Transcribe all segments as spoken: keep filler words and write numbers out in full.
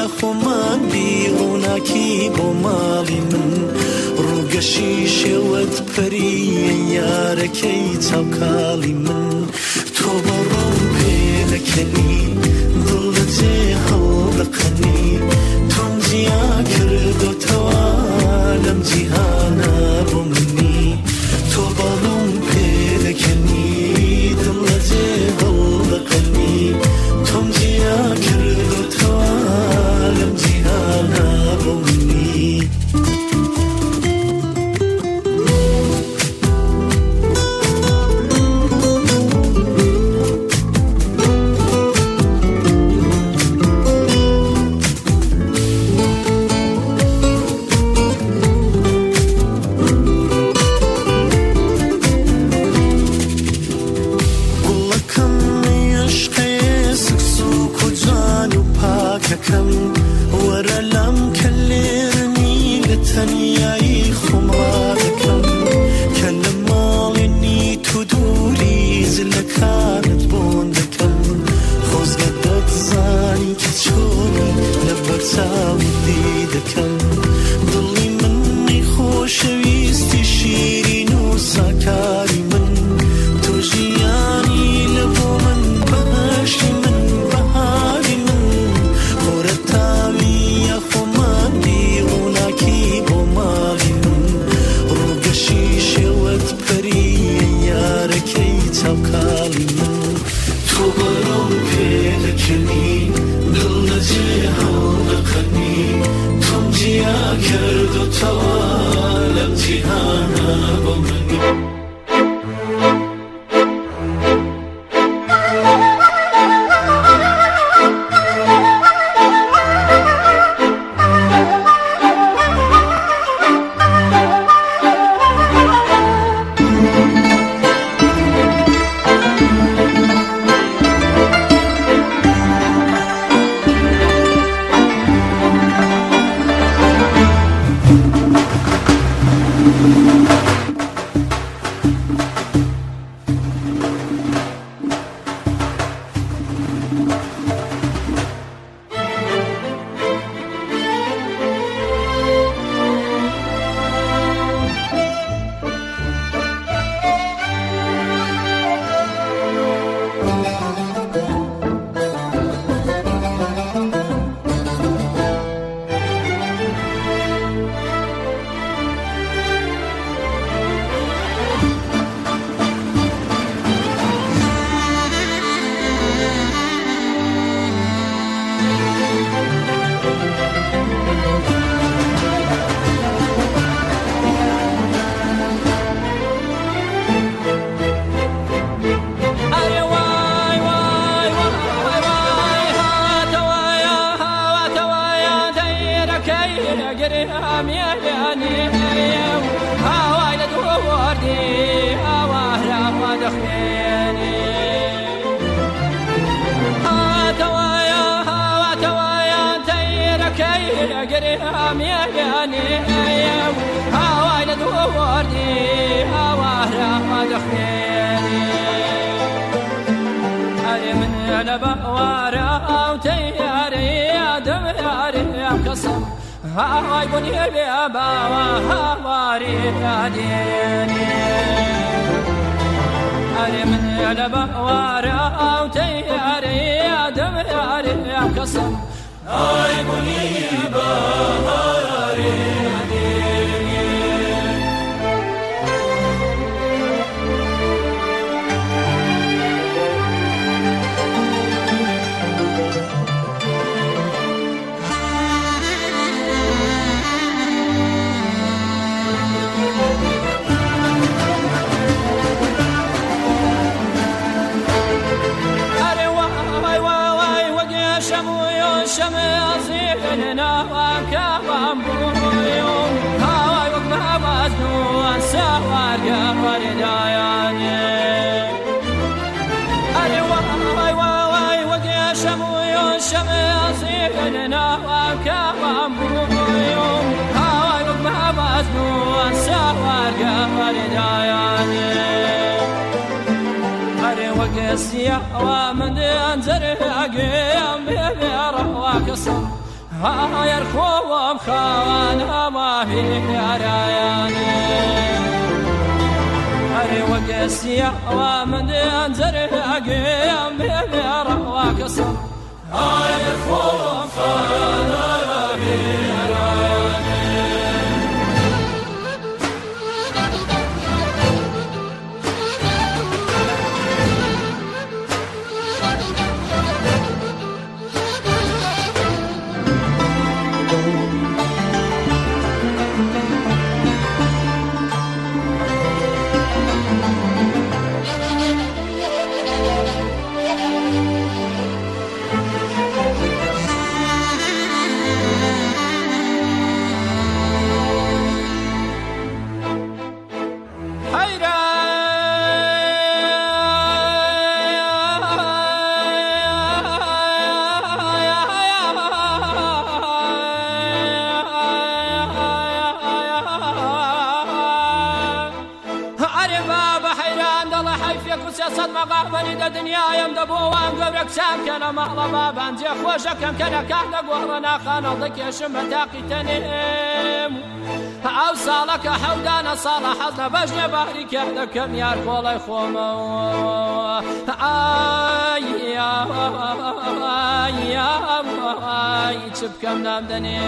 خۆمان بیڕووناکی بۆ ماڵی من ڕووگەشی شێوەت پەریە یارەکەی چاوکاڵی من تۆ بەڕۆم پێ دەکەنی دڵ لە جێ هەڵدەقەنی تۆم جیا کردوتەوە لەم جیهانە بۆ منی تۆ بەڕۆم پێ دەکەنی دڵ لە جێ هەڵدەقەنی تۆم جیا کردوتەوە لەم جیهانە بۆ منی کەم وەرە لەم کەلێرنی لە تەنیایی خۆمڕا دەکەم کە لە ماڵێنی تو دووری زلەکانت بۆن دەکەم خۆزگە دەتزانی کە چۆنی لە بەرچاوتی دەکەم دڵی منی خۆشەویستی شیرین و ساکاری من تۆ ژیانی لە بۆ من بەهەشتی من بەهاری من چاوکاڵی من تۆ بەڕۆم پێ دەکەنی دڵ لە جێ هەڵدەقەنی تۆم جیا کردوتەوە لەم جیهانە بۆ منی هاي بني بابا هواري ديني أري من البوارة وتياري دم ياري قسم هاي بني بابا هواري ديني شمازينا وكمان بويوم هواي وقما بازنو سوار قمر داياني أري واي واي وقيا شمويو شمازينا وكمان بويوم هواي وقما بازنو سوار قمر داياني وقسيا ومن انزر قيام بيرا وقسم هایر خوام خوانم بیارایانه هر وقتی آمد انزر اگیم بیار واقصم هایر خوام خوانم بیارایانه دنیایم دەبووان گەورەکچام کە لە ماڵە بابان جێ خۆشەکەم کە لە کات لە گۆڕە ناخانەڵ دەکێشم بە تاقی تەنێم ئەو ساڵە کە حەودانە ساڵە حەز لە بەژنێ باری کێ دەکەم یار کۆڵی خۆمەوە ئای چ بکەم نامدەنێ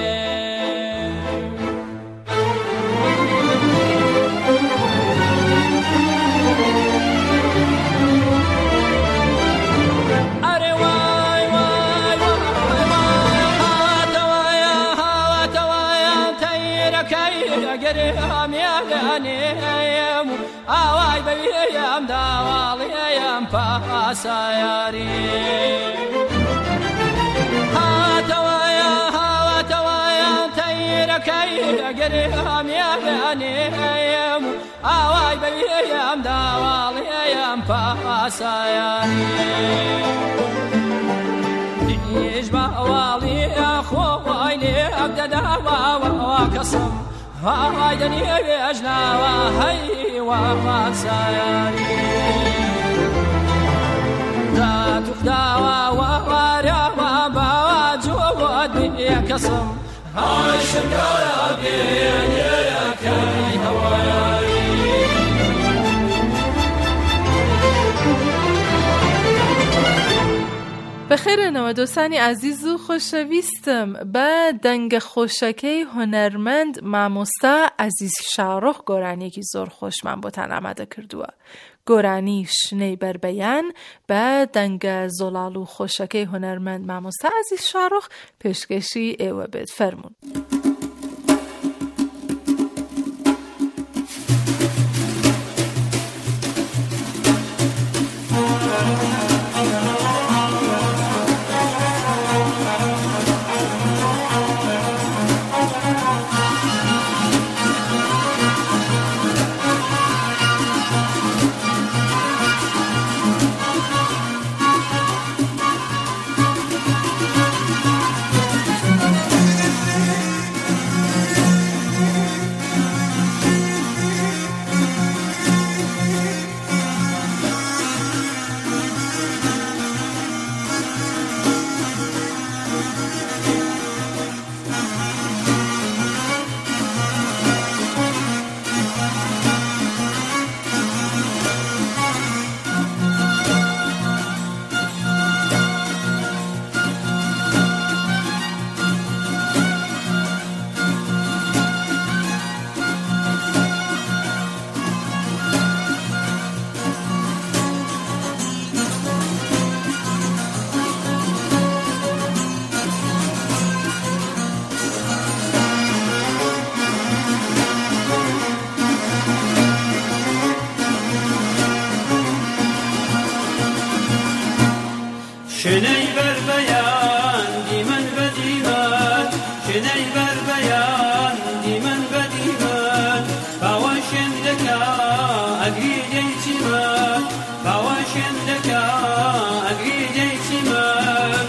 ئەمێڵێنێم ئاوای بەوێیەم داواڵێیەم پاسایاری هاتەوەیە هاواتەوەیە تەیرەکەی ئەگەرێ ئەمێڵێنێم ئاوای بەوێیەم داواڵێیەم پاسایاری دیش بە ئەواڵی خۆی لێ ئەبدەداوەوە کەسم هاوای دەنیێوێ ئەژناوە هەیوان سایاری داتوخداوە وەوارەوە باوە جووەت بێ کەسم هاوای شنگارە بێنێرەکەی هەوایاری بەخێرەنەوە دۆستانی عزیز و خۆشەویستم بە دەنگە خۆشەکەی هونەرمەند مامۆستا عەزیز شاڕۆخ گۆرانیەکی زۆر خۆشمان بۆتان ئامادە کردووە. گۆرانی شنەی بربەیان بە دەنگە زۆڵاڵ و خۆشەکەی هونەرمەند مامۆستا عەزیز شاڕۆخ پێشکەشی ئێوە بێت فەرموون. شنەی بەربەیان دیمەن بە دیمەن شنەی بەربەیان دیمەن بە دیمەن باوە شێندەکە ئەگری دەیچیمەن باوە شێندەکە ئەگری دەیچیمەن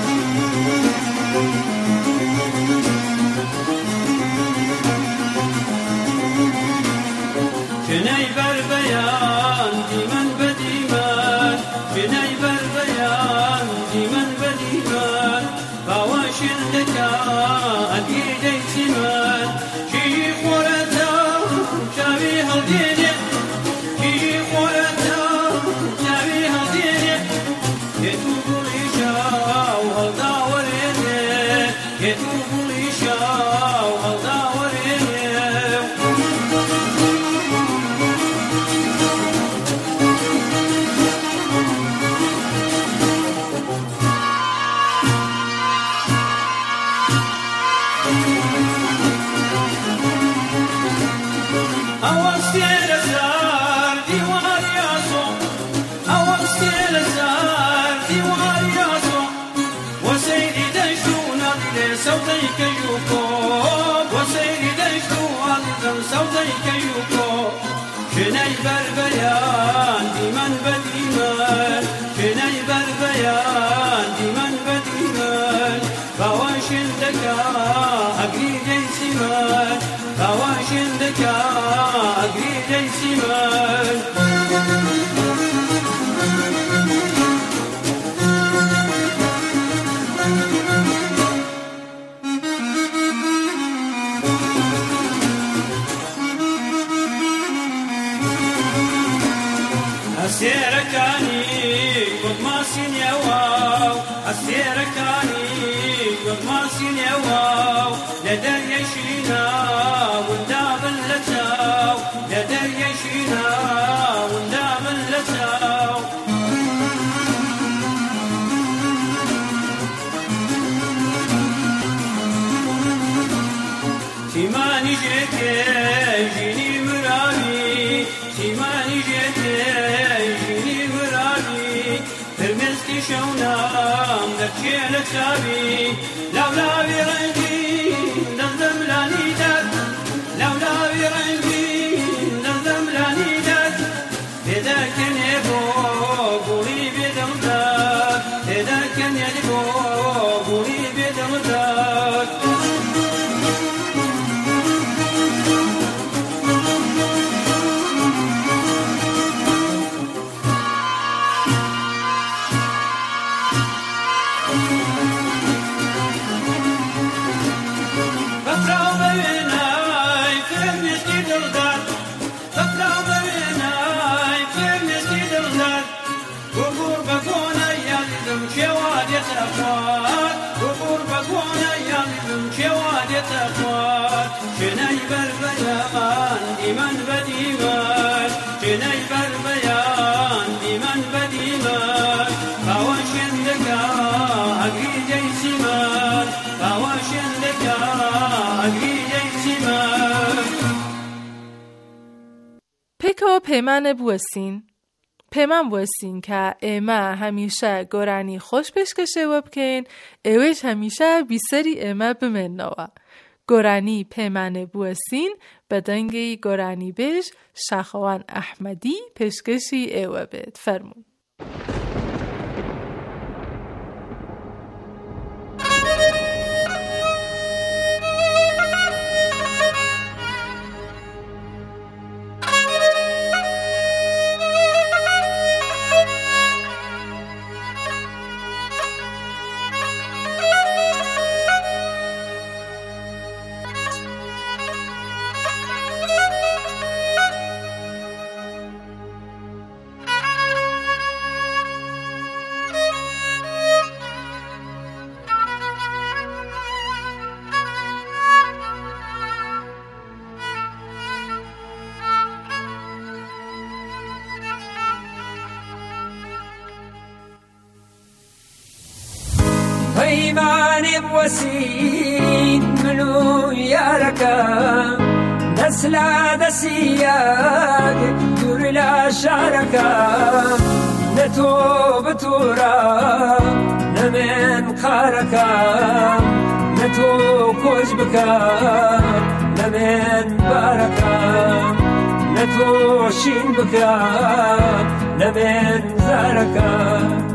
شنەی بەربەیان دیمەن بە دیمەن شنەی بەربەیان دیمەن بە دیمەن باوە شێندەکە دكا أديدي سمان شي خورتا شابي هالديني شي خورتا شابي هالديني يتوب الإشاء وهالداوريني يتوب الإشاء وهالداوريني صوتيك يوكوب وسيري دشتو ألزم صوتيك يوكوب شني بربيان ديمن بديمان شني بربيان ديمن بديمان بواشن دكا أقري جيسمان بواشن دكا أقري جيسمان السيركاني قد ما سين يواو السيركاني قد ما سين يواو لدر يشينا ونداب اللتاو لدر يشينا ونداب اللتاو سيماني جيتي جيني مرامي سيماني جيتي شونام دكي لتابي لولا برنجي نظم لانيدك لولا برنجي نظم لانيدك بدك نبو قولي بدمدك بدك نبو قولي بدمدك شني بربيان ديمن بديمان شني بربيان ديمن بديمان بواشن دكا أقري جيسمان بواشن دكا أقري جيسمان پیکو پیمان بوسین پیمان بوسین که ایما همیشه گرانی خوش بشکشه و بکن ایوش همیشه بیسری ایما بمنوا گرانی پیمان بوسین بدنگی گرانی بیش شخوان احمدی پشکشی ایوه بید فرمون پیمانی بوسین منو یارکا نسل دسیاد دور لا شارکا نتو بتورا نمن خارکا نتو کوجبکا نمن بارکا نتو شین بکا نمن زارکا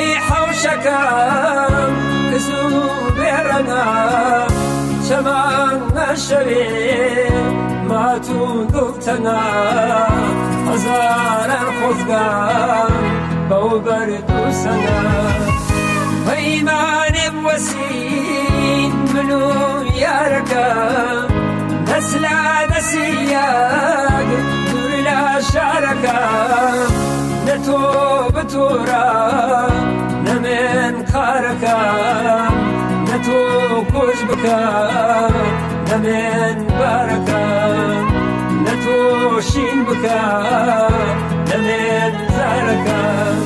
حوشكم كسوب رنا شمان الشبي ما تودفتنا هزار الخفقان بوبرد سنا هيمان بوسين منو ياركم نسلا نسياق دور لا شاركم نتو بتورا نمن خاركم نتو كوزبكم نمن باركم نتو شين بكم نمن زاركم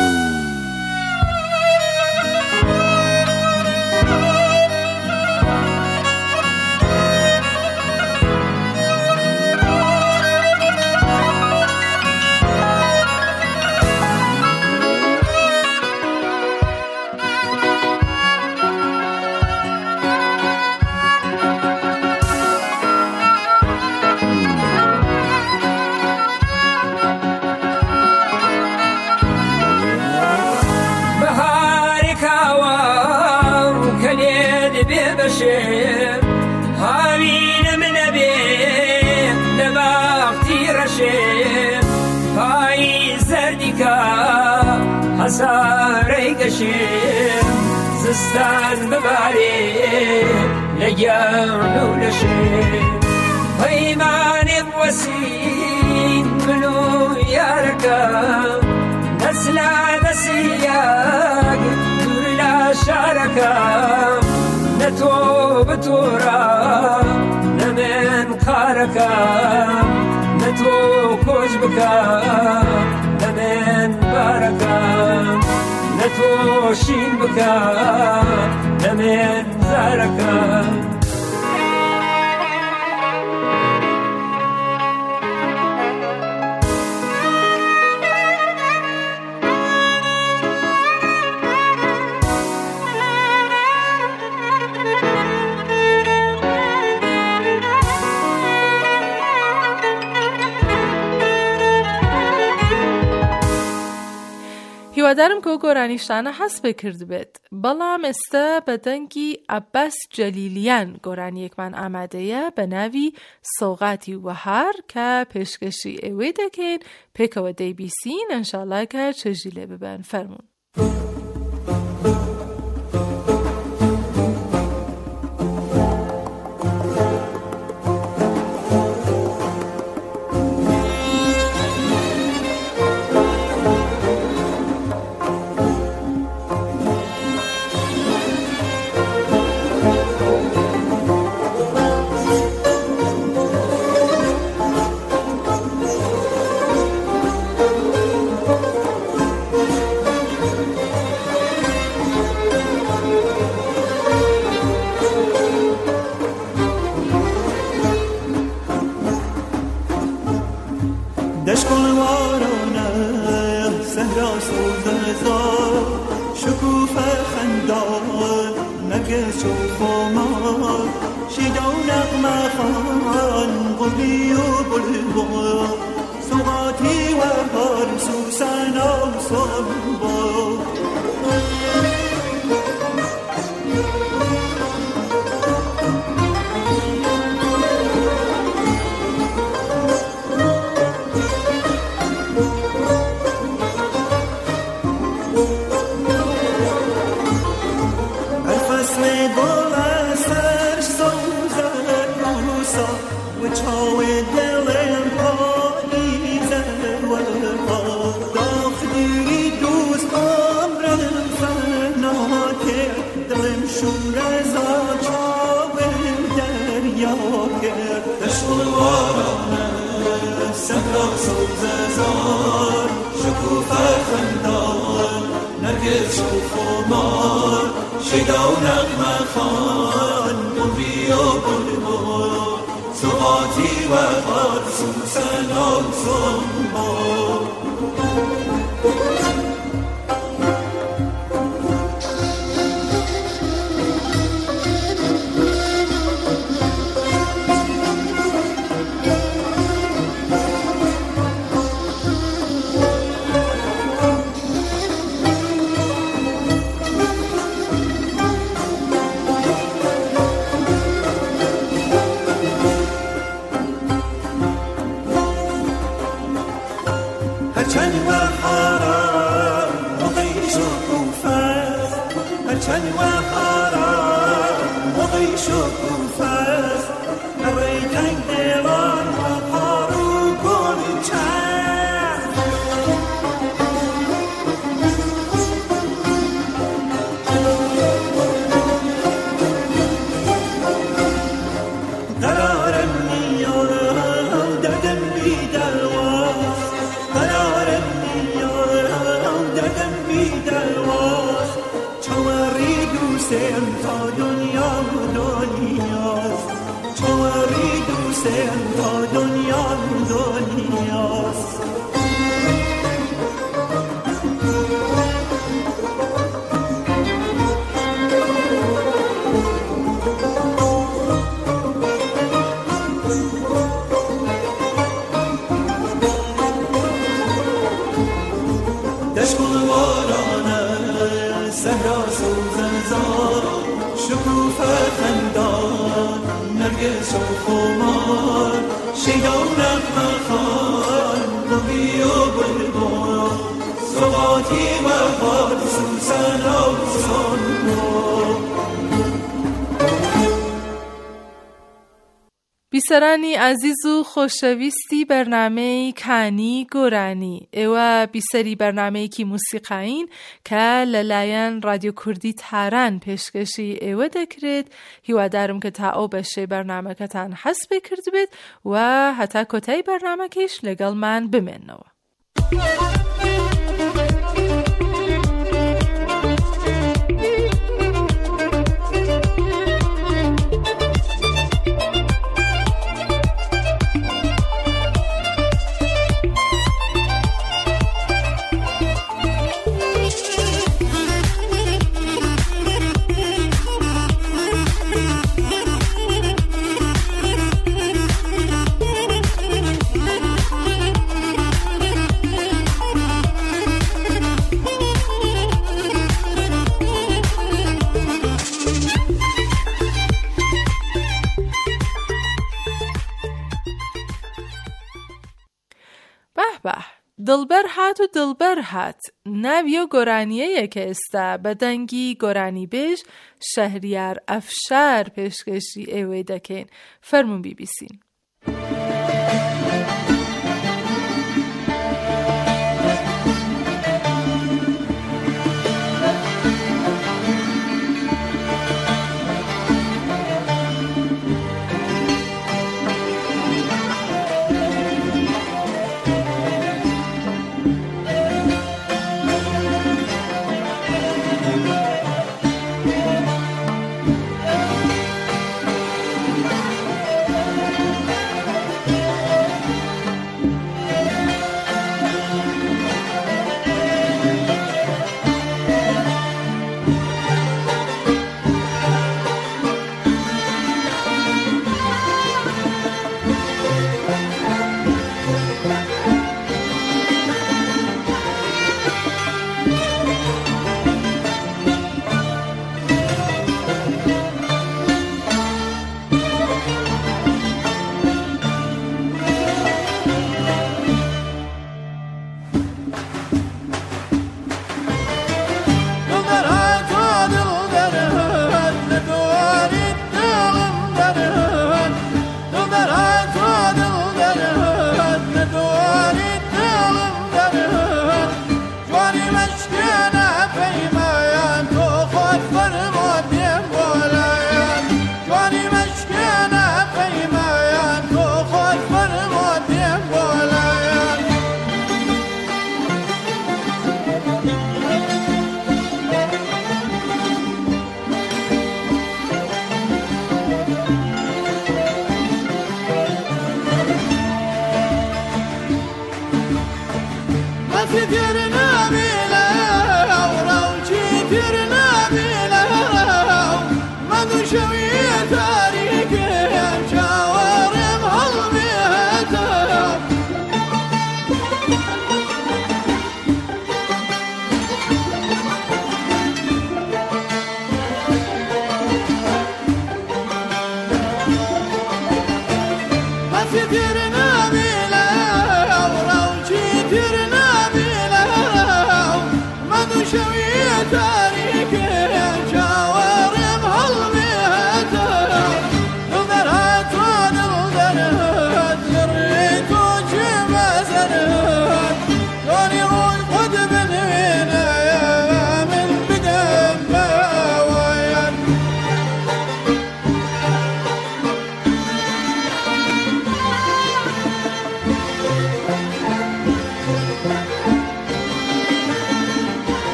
بشير هاوين من أبي لباختي رشير هاي زردكا حساري قشير زستان بباري لجان ولشير هيمان بوسين منو ياركم نسلا نسياق دور لا شاركم نتو بتورا نمن خاركم نتو كوزبكم نمن باركم نتو شين بكم نمن زاركم هیوادارم کە گۆرانیشتانە هەست پێ کرد بێت بەڵام ئێستا بە دەنگی عەباس جەلیلیان گۆرانیەکمان ئامادەیە بە ناوی سۆغاتی وەهار کە پێشکەشی ئێوەی دەکەین پێکەوە دەیبیسین ئەنشاڵڵا کە چێژی لێ ببەن فەرموون. چند وحارا موقعی شکوفه نوی تنگ دیوان و پارو گل چند قرارم نیارم دردم بی درواز قرارم نیارم دردم بی درواز چواری دوستم تا دنیا دنیاست چواری دوستم تا دنیا دنیاست صحرا سوزنزار شکوفه خندان نرگس و خمار شیدا و نغمه خوان نبی و بلبل سوغاتی و باد سوسن و سنبو بیسەرانی عزیز و خۆشەویستی بەرنامەی کانی گۆرانی ئێوە بیسەری بەرنمەیەکی موسیقاین کە لەلایەن رادیۆ کوردی تاران پێشکەشی ئێوە دەکرێت. هیوادارم کە تا ئەو بەشەی بەرنمەکەتان حەز پێ کرد بێت و هەتا کۆتایی بەرنمەکەیش لەگەڵمان بمێننەوە. دڵبەر هات و دڵبەر هات ناویە گۆرانیەیە کە ئێستا بە دەنگی گۆرانی بێژ شەهریار ئەفشار پێشکەشی ئێوەی دەکەین. فەرموون بیبیسین.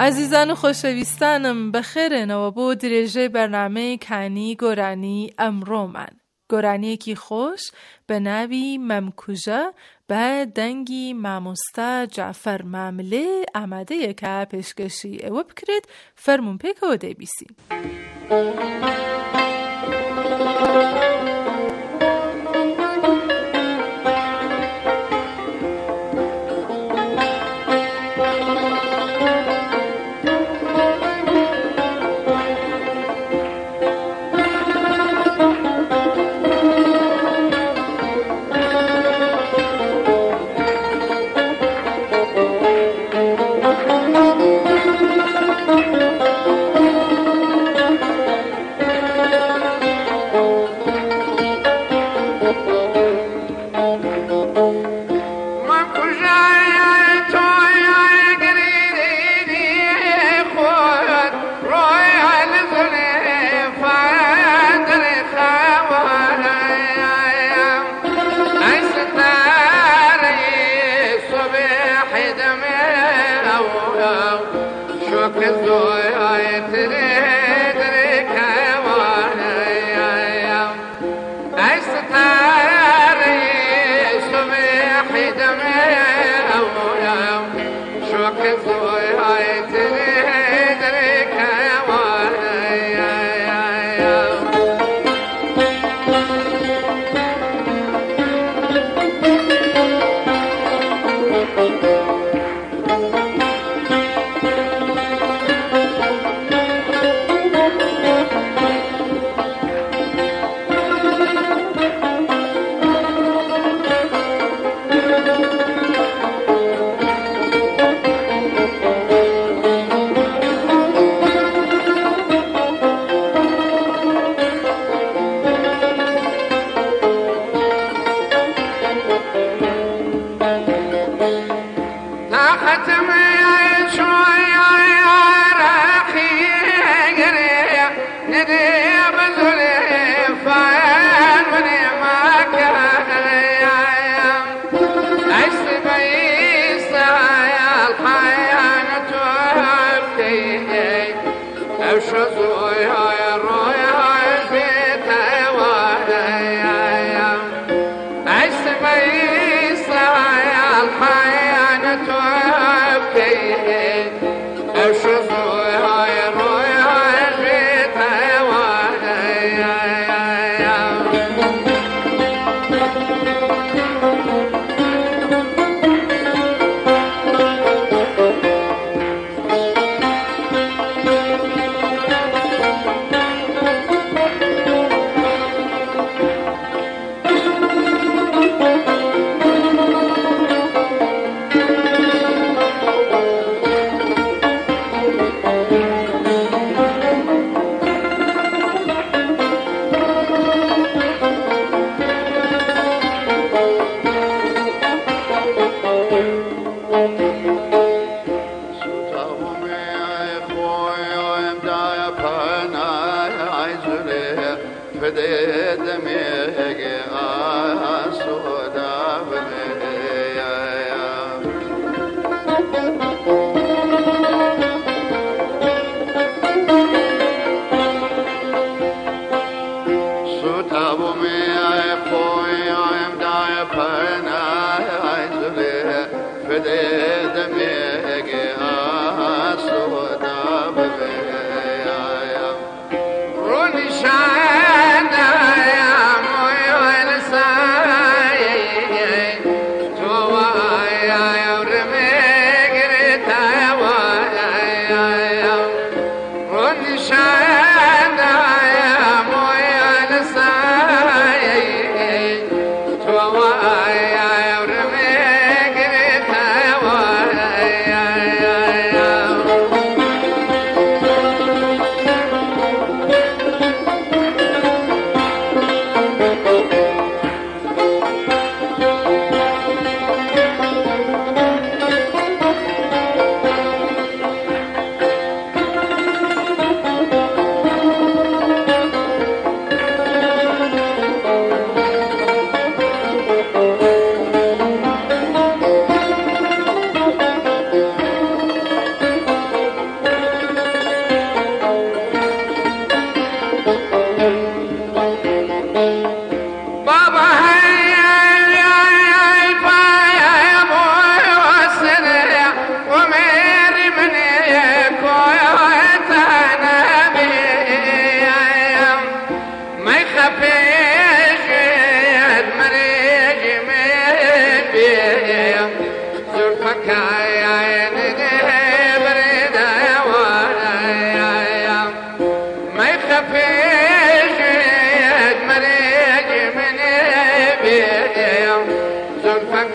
عزیزان و خۆشەویستانم بەخێرێنەوە بۆ درێژەی بەرنامەی کانی گۆرانی ئەمڕۆمان. گۆرانیەکی خۆش بە ناوی مەمکوژە بە دەنگی مامۆستا جعفەر ماملێ ئامادەیەکە پێشکەشی ئێوە بکرێت. فەرموون پێکەوە دەیبیسین.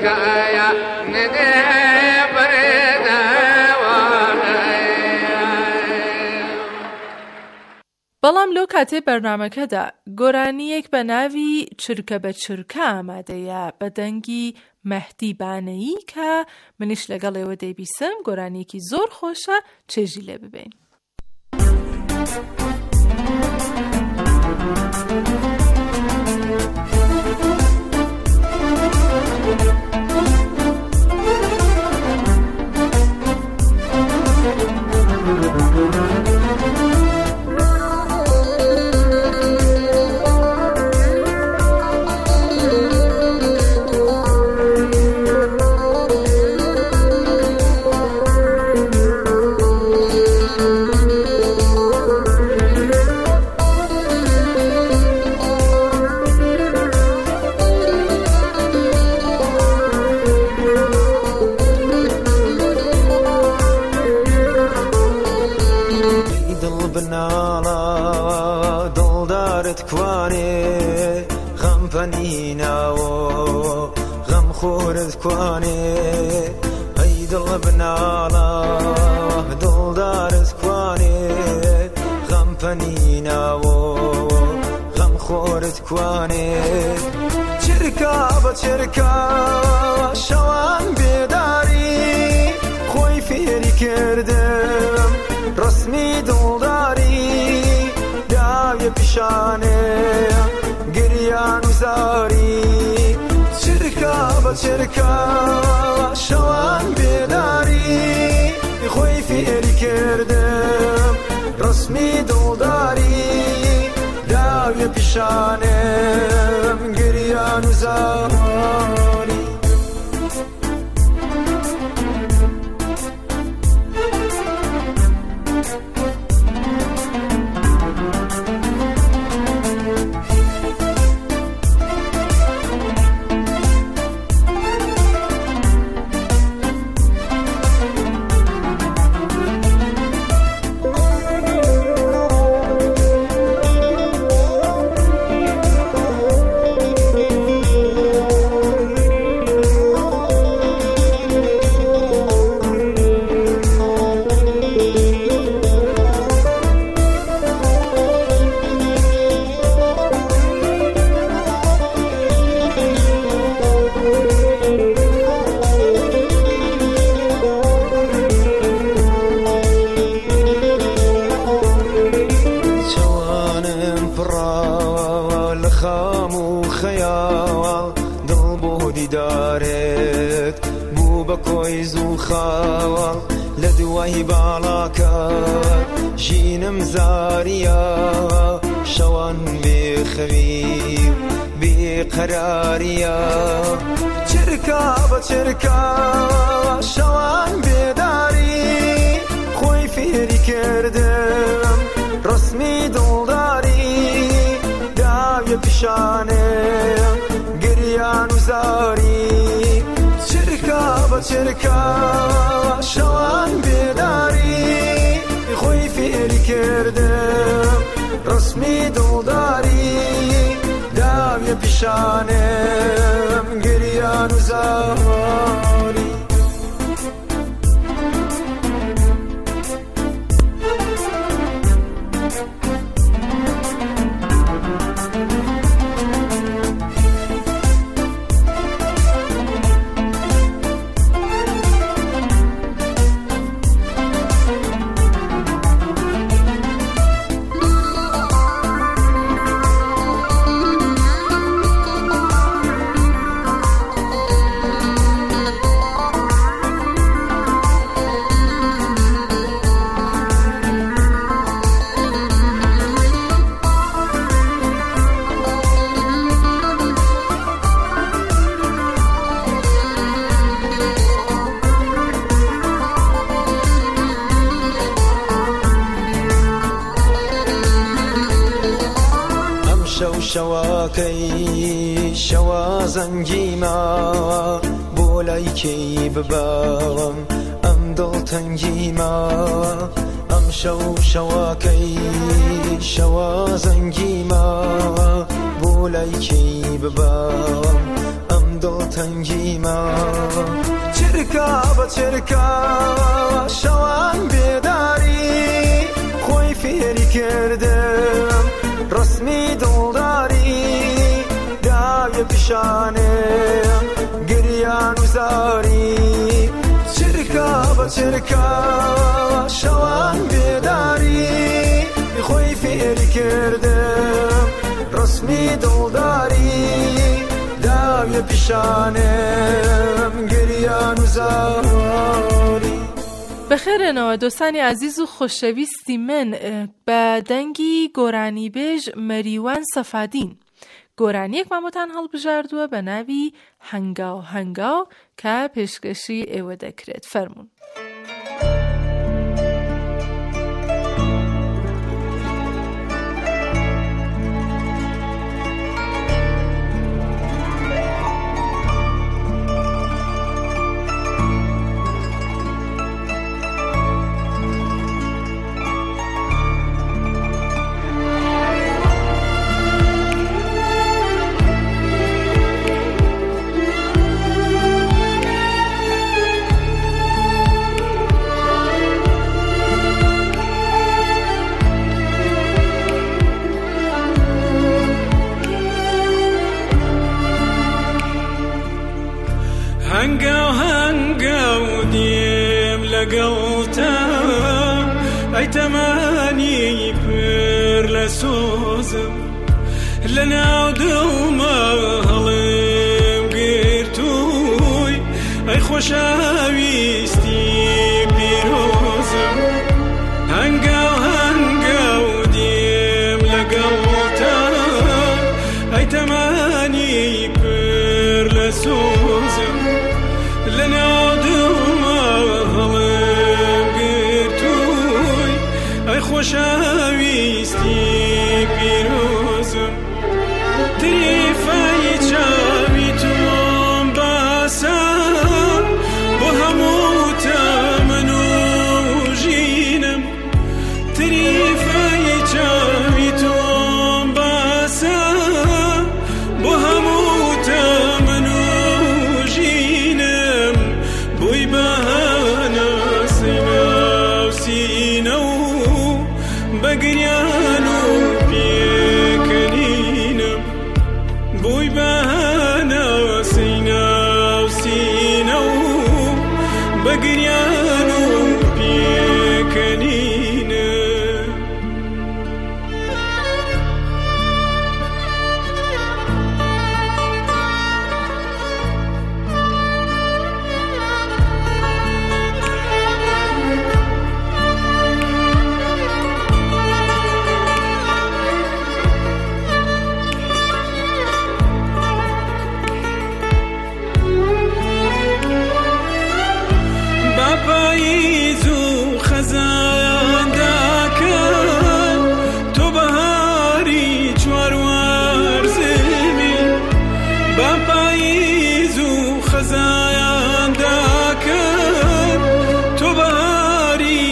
كايا ندي بردا بەڵام لەو کاتێ بەرنامەکەدا گۆرانیەک بە ناوی چرکە بە چرکە ئامادەیە بە دەنگی مەهدی بانەیی کە منیش لەگەڵێەوە دەیبیسم گۆرانیەکی زۆر خۆشە چێژی لێ ببین. چرکا بە چرکا شەوان بێداری خۆی فێری کردم ڕسمی دڵداری داویە پیشانێ گریان و زاری چرکا بە چرکا شەوان بێداری خۆی فێری کردم ڕسمی دڵداری داویە پیشانێم گریان و زاری لدوای باڵاکە ژینم زاریە شەوان بێخەوی بێقەراریە چرکا بە چرکا شەوان بێداری خۆی فێری کردم ڕسمی دڵداری داویە پیشانێم گریان و زاری چرکا بە چرکا شەوان بێداری خۆی فێری کردم ڕسمی دڵداری داویە پیشانێم گریان و زاری شەواکەی شەوا زەنگیمە بۆ لای کەی ببەوەم ئەم دڵتەنگیمە ئەم شەو شەواکەی شەوا زەنگیمە بۆ لای کەی ببەوەم ئەم دڵتەنگیمە چرکا بە چرکا شەوان بێداری خۆی فێری کردم ڕسمی دڵداری داویە پیشانێم گریان و زاری چرکا بە چرکا شەوان بێداری خۆی فێری کردم ڕسمی دڵداری داویە پیشانێم گریان و زاری. بەخێرێنەوە دۆستانی عزیز و خۆشەویستی من بە دەنگی گۆرانی بێژ مەریوان سەفادین گۆرانیەک مامۆتان هەڵبژاردووە بە ناوی هەنگاو هەنگاو کە پێشکەشی ئێوە دەکرێت. فەرموون. هەنگاو هەنگاو دێم لەگەڵتە ئەی تەمانی پر لە سۆزم لە ناو دڵمە هەڵم گرتووی ئەی خۆشەویستی پیرۆزم هەنگاو هەنگاو دێم لەگەڵتە ئەی تەمانی پر لە سۆزم لەناو دڵمە هەڵم گرتووی ئەی خۆشەویستی پیرۆزم تریفای چاوی تۆم باسە بۆ هەموو تەمەن و ژینم تریفای چاوی تۆم باسە بۆ هەموو تەمەن و ژینم بۆی بەهانە سینە و سینە و بەگریان و پێکەنینم بۆی بەهانە سینە و سینە و بەگریان و پێکەنینم. پاییز و خەزان داکەم تۆ بەهاری چواروەرزمی با پاییز و خەزان داکەم تۆ بەهاری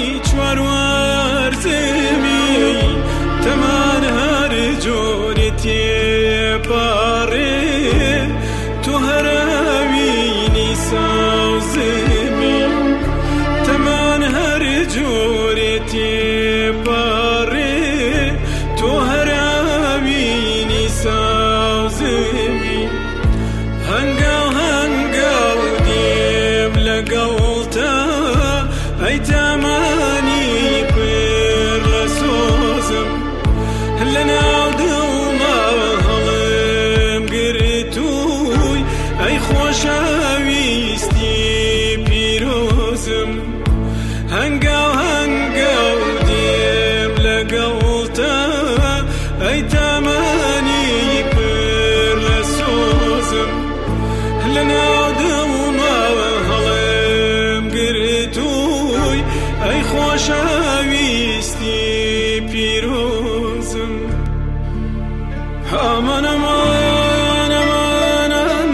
چواروەرزمی تەمان هەر جۆرێ تێپەڕێ تۆ هەراوینی ساوزمی تەمان هەر جۆرێ تێپەڕێ تۆ هەراوینی ساوزمی هەنگاو هەنگاو دێم لەگەڵتە ئەی تەمانی پر لە سۆزم لەناو دڵمە هەڵم گرتووی ئەی خۆشەویستی پیرۆزم هەنگاو هەنگاو دێم لەگەڵتە ئەی تەمانی پر لە سۆزم لەناو دڵمە هەڵم گرتووی ئەی خۆشەویستی پیرۆزم. ئەمان ئەمان ئەمان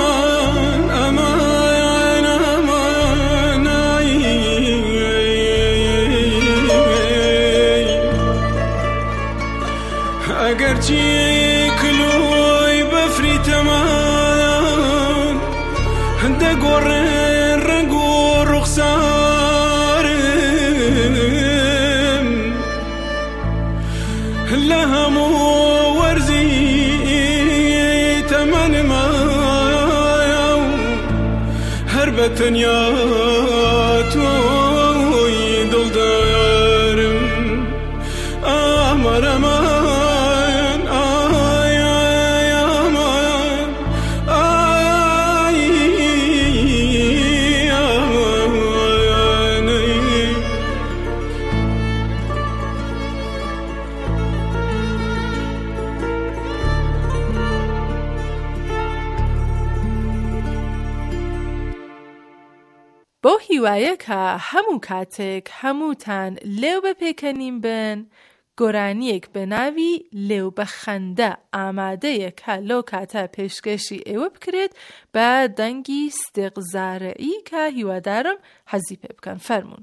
ئەمان ئەمان ئەگەرچی کلۆی بەفری تەمان گره رنگ و رخسارم لهم و ورزی تمن ما هر بتنیا توی دل دارم آمار امان آی آی امان آی امان بۆ هیوایەکە هەموو کاتێک هەمووتان لێو بەپێکەنیم بن، گۆرانیەک بە ناوی لێو بە خەندە ئامادەیە کە لەو کاتە پێشکەشی ئێوە بکرێت بە دەنگی ستێقزارعی کە هیوادارم حەزی پێ بکەن. فەرموون.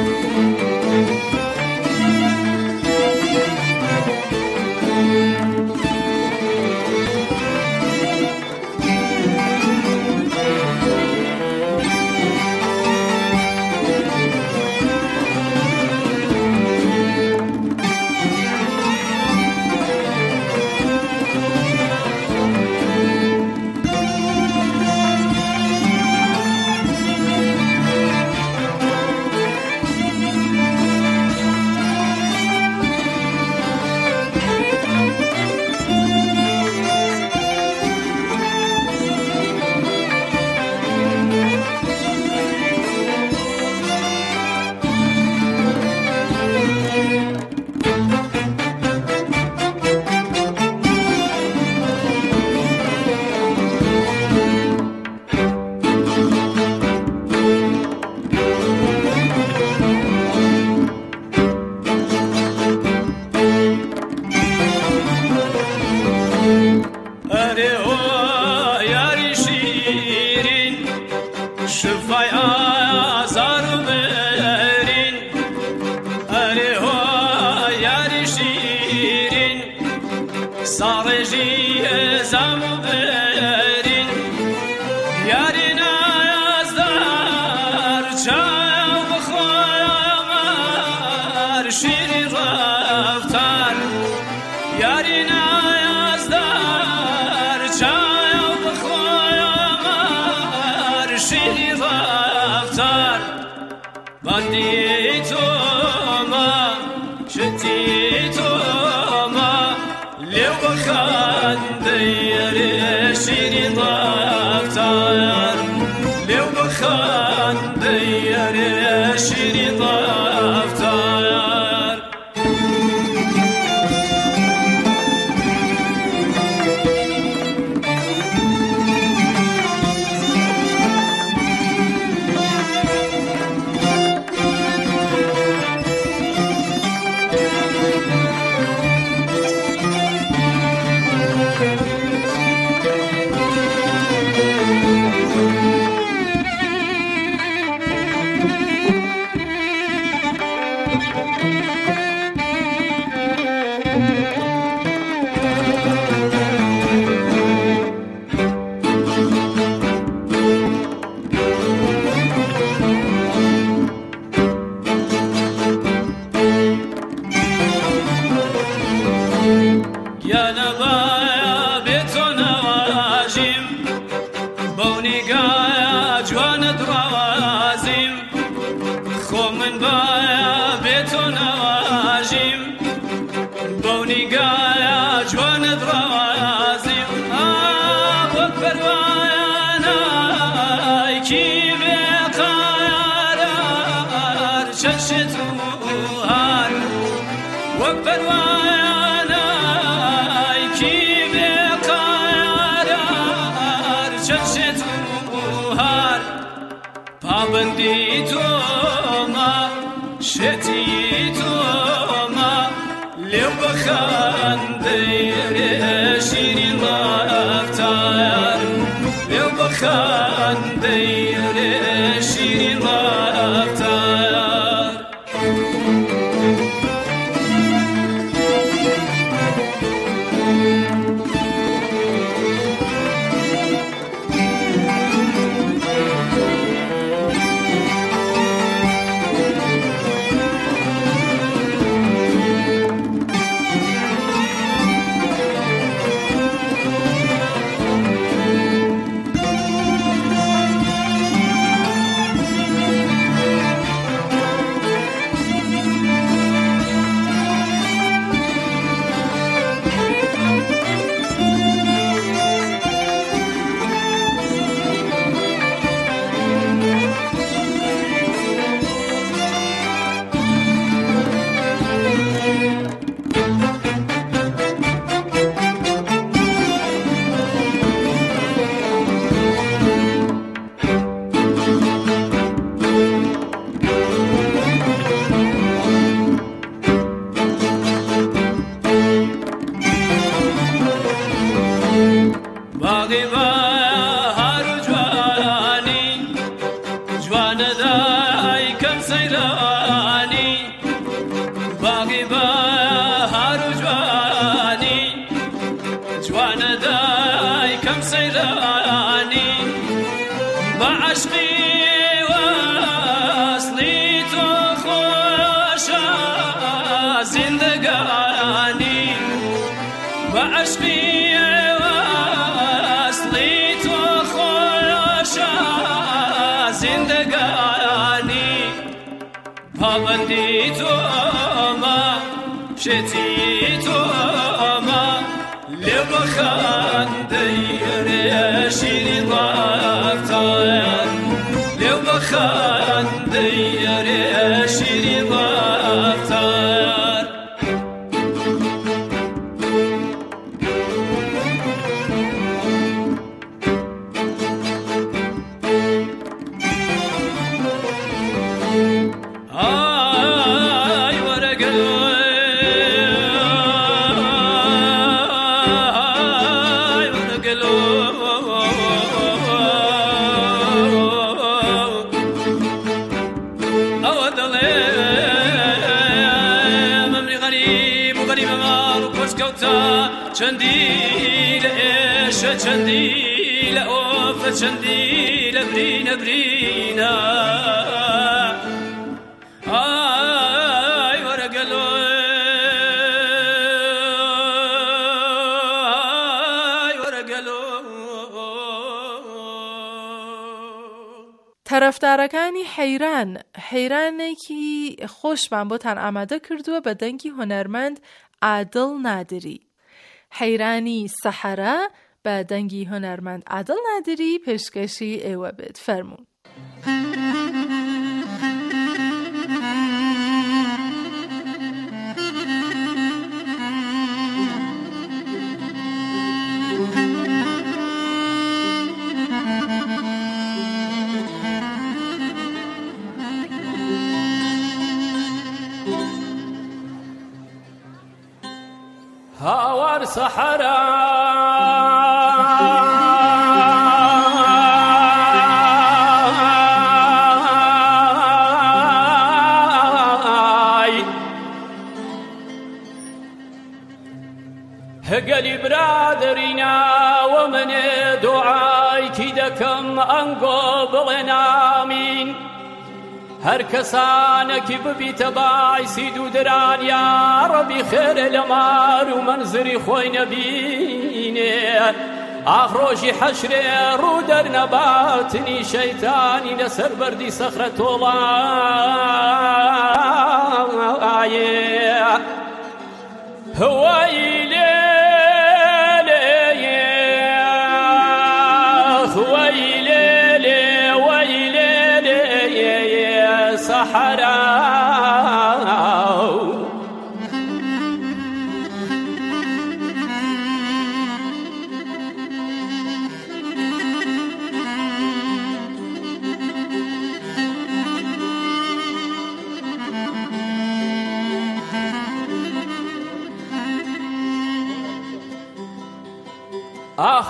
پابندی تو ما شتی تو ما لو بخندی شیرین رفتار لو بخندی شیرین رفتار باقی بهار و جوانی جوانە دایکەم سەیرانی بە عەشقی وەسڵی تۆ خۆشە زیندەگانی بە عەشقی وەسڵی تۆ خۆشە زیندەگانی پابەندی تۆمە شێتی تۆمە لێو بە خەندەی شیری ڕافتان لێو بە خەندەی شیری ڕافتان چەندی لە ئێشە چەندی لە ئۆفە چەندی لە برینە برینە ئای وەرەگەلۆ ئای وەرەگەلۆ. تەرەفدارەکانی حەیران حەیرانێکی خۆشمان بۆتان ئامادە کردووە بە دەنگی هونەرمەند عادڵ نادری. حەیرانی سەحەرا بە دەنگی هونەرمەند عادڵ نادری پێشکەشی ئێوە بێت. فەرموون. هاوار سەحەرا هەگەلی برادرینا و منێ دوعایکی دەکەم ئەنگۆ بڵێن ئامین. هەر کەسانێکی ببیتە بایسی دوو دران یا ڕەبی خێرە لە مار و منزری خۆی نەبینێ ئاخرۆژی حەشرێ ڕوو دەرنەباتنی شەیتانی لەسەر بەردی سەخرە تۆڵایێ هوای لێ ئاخ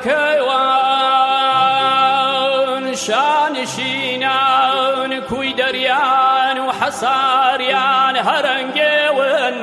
دەرکەوان شانشینان کوی دەریان و حەساریان هەرەنگێون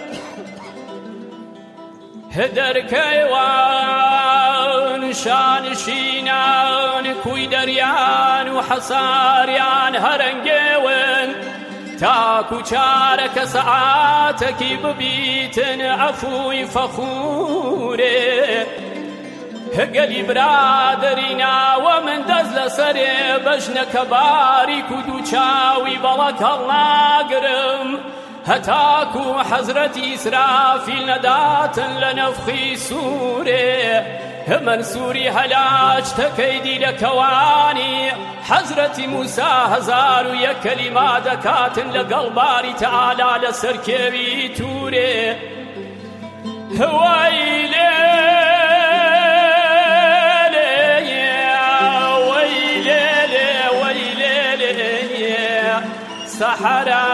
دەرکەوان شانشینان کوی دەریان و حەساریان هەرەنگێون تاکو چارەکە سەعاتێکی ببیتن ئەفووی فەخورێ هەگەلی برادرینا و من دەست لەسەرێ بەژنەکە باریک و دوو چاوی بەڵەک هەڵناگرم هەتاکو حەزرەتی ئیسرافیل نەداتن لە نەفخی سوورێ من سووری هەلاج تەکەیدی لە کەوانی حەزرەتی موسا هەزار و یەک کەلیما دەکاتن لەگەڵ باری تەعالا لەسەر کێوی توورێ هەوای لێ سەحەرا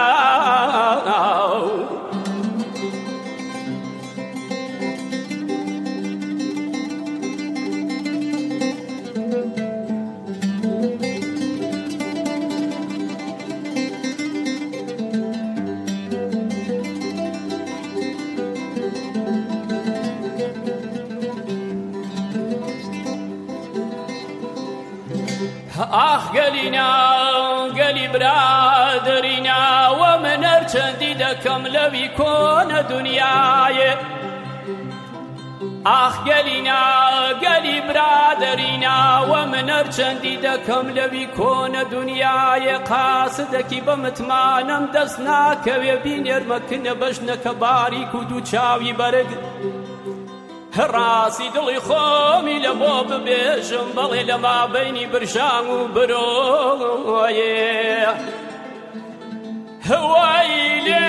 قەلینا قەلی برادرینا ومن هەرچەندی دەکەم لەوی کۆنە دنیایە ئاخ گەلینا گەلی برادرینا ومن هەرچەندی دەکەم لەوی کۆنە دنیایە قاسدەکی بە متمانەم دەست ناکەوێ بینێرمەکنە بەژنەکە باریک و دوو چاوی بەرگ ڕاستی دڵی خۆمی لە بۆ ببێژم بەڵێ لە مابەینی برژان و برۆیێ هەوای لێ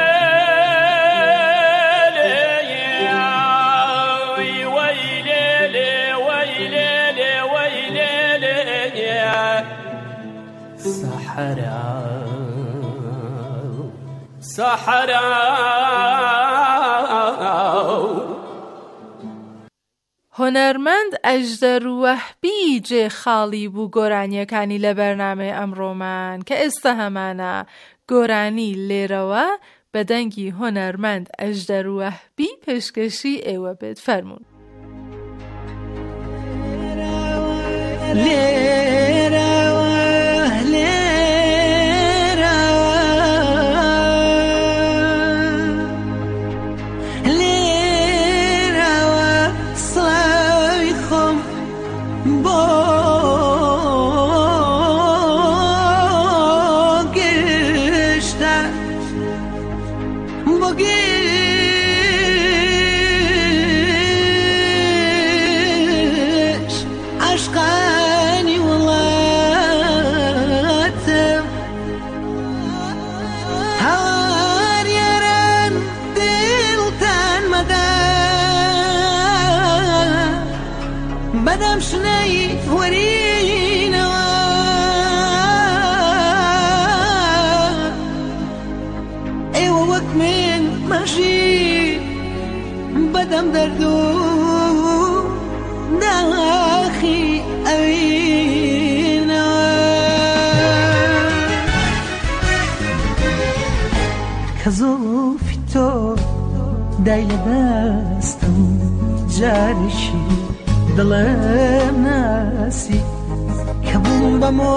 هۆنەرمەند ئەژدەر وەهبی جێ خاڵی بوو گۆرانیەکانی لە بەرنامەی ئەمڕۆمان کە ئێستا هەمانە گۆرانی لێرەوە بە دەنگی هۆنەرمەند ئەژدەر وەهبی پێشکەشی ئێوە بێت فەرموون. بەدەم شنەی وەرینەوە ئێوە وەک من مەژی بەدەم دەرد و داخی ئەوینەوە کە زۆفی تۆ دای لە دەستم جارشی دڵم ناسی کە بووم بەمۆ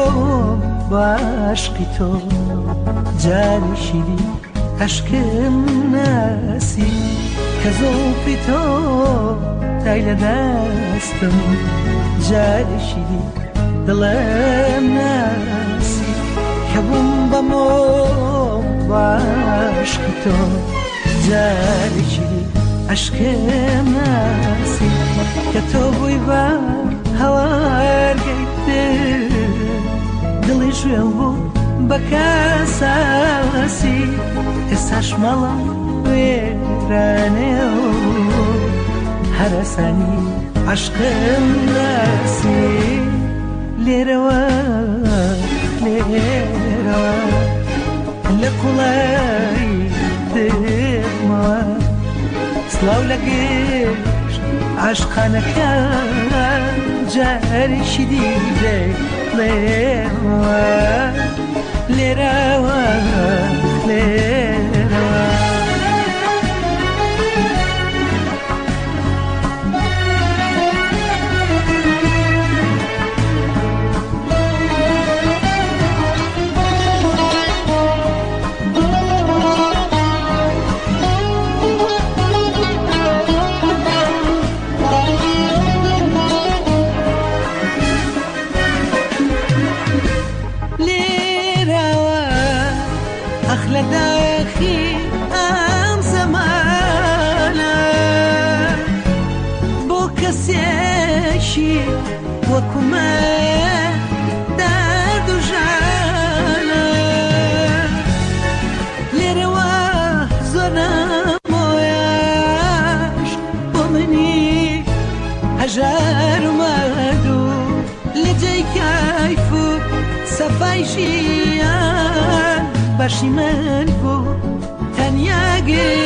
باشقی تۆ جاریشی دی عشقم ناسی کە زۆفی تۆ دای لە دەستم جاریشی دی دڵم ناسی کە بووم بەمۆ باشقی تۆ جاریشی دی عشقم ناسی کە تۆ بووی بە هەوارگەی دڵی شوێن بوو بە کەساسی ئێستاش مەڵم وێرانێ و هەرەسانی عشقم ناسی لێرەوە لێرەوە لە کوڵای دڵمەوە سڵاو لە گشت عاشقانەکان جاریشی دیدێ لێرەوە لێرەوە لێرەوە لداخي أم زمانا بوكسيشي وكما داد جانا لروا زنا موياش ومني هجار مادو لجي كيفو سفايشيان باشی من بو تنیاگه